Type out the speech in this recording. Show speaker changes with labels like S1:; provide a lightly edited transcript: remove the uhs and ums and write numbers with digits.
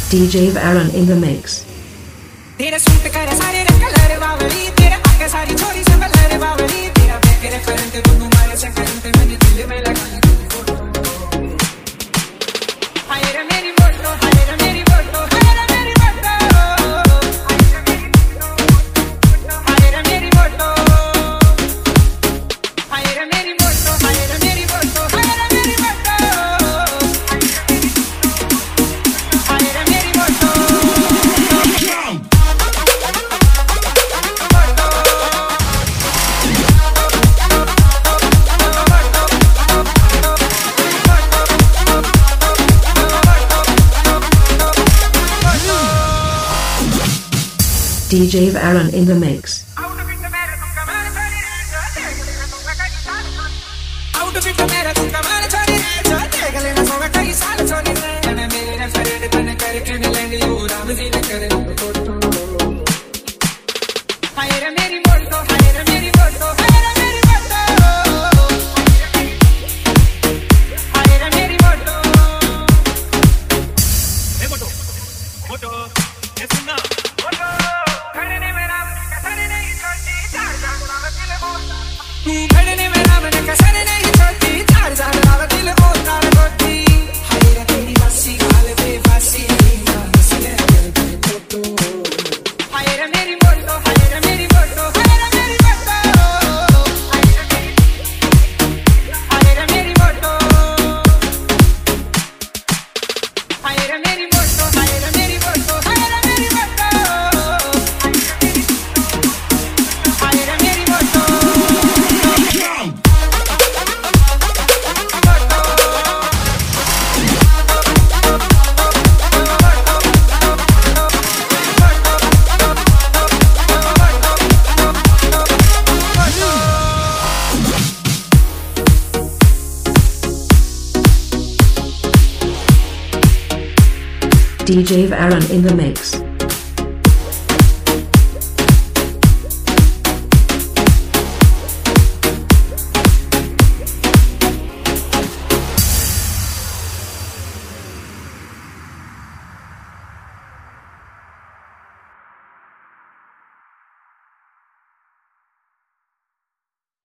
S1: DJ Aaron in the mix.
S2: तेरे suit कर सारे कलर बावली तेरे आगे सारी छोरी से कलर बावली तेरा बेके करंट दोनों मारे से करंट मैंने दिल में लगा ली हाय रे मेरी फोटो हाय रे मेरी फोटो हाय रे मेरी फोटो हाय रे मेरी फोटो हाय रे मेरी फोटो हाय रे मेरी फोटो हाय रे मेरी फोटो हाय रे मेरी photo
S1: DJ Aaron in the mix. DJ Aaron in the mix.